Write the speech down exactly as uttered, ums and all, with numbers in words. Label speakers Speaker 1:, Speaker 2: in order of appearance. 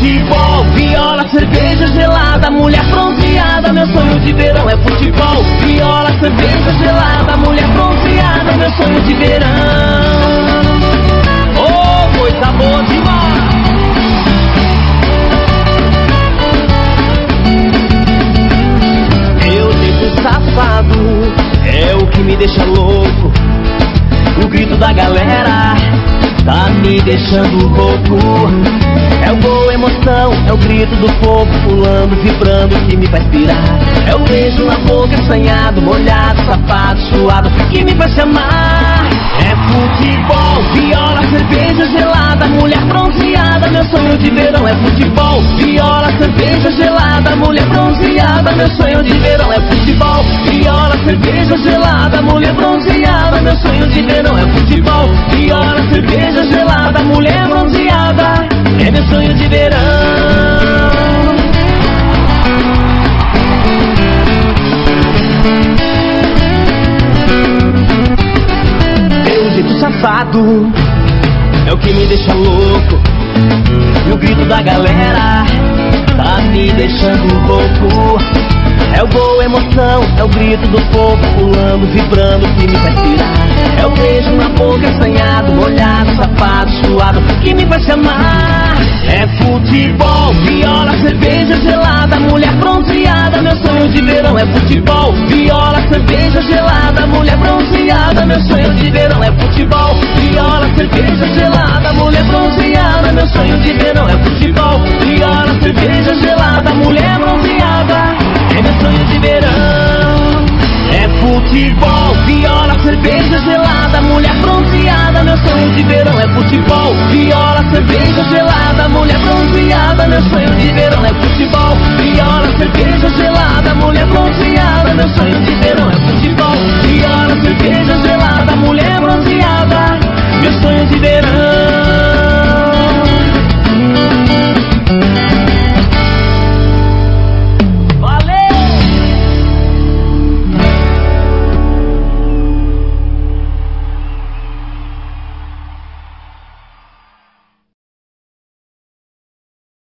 Speaker 1: futebol, viola, cerveja gelada, mulher bronzeada, meu sonho de verão é futebol. Viola, cerveja gelada, mulher bronzeada, meu sonho de verão. Oh, coisa boa demais. Meu jeito safado é o que me deixa louco. O grito da galera tá me deixando louco. É o gol, emoção, é o grito do povo pulando, vibrando, que me faz pirar. É o beijo na boca, assanhado, molhado, safado, suado, que me faz chamar. É futebol, viola, cerveja gelada, mulher bronzeada, meu sonho de verão é futebol. Viola, cerveja gelada, mulher bronzeada, meu sonho de verão é futebol. Viola, cerveja gelada, mulher bronzeada, meu sonho de verão é futebol. Viola, cerveja gelada, mulher bronzeada, é meu sonho de verão. Meu jeito safado é o que me deixa louco. E o grito da galera tá me deixando louco. É o gol, emoção, é o grito do povo pulando, vibrando, que me faz pirar. É o beijo na boca, assanhado, molhado, safado, suado, que me faz chamar. É futebol, viola, cerveja gelada, mulher bronzeada, meu sonho de verão é futebol. Viola, cerveja gelada, mulher bronzeada, meu sonho de verão é futebol. Viola, cerveja gelada, mulher bronzeada, meu sonho de verão é futebol. Viola, cerveja gelada, mulher bronzeada, é meu sonho de verão. É futebol, viola, cerveja gelada, mulher bronzeada, meu sonho de verão é futebol. Viola, cerveja gelada, mulher bronzeada, meu sonho de verão é futebol. Viola, cerveja gelada, mulher bronzeada, meu sonho de verão é futebol. Viola, cerveja gelada, mulher bronzeada,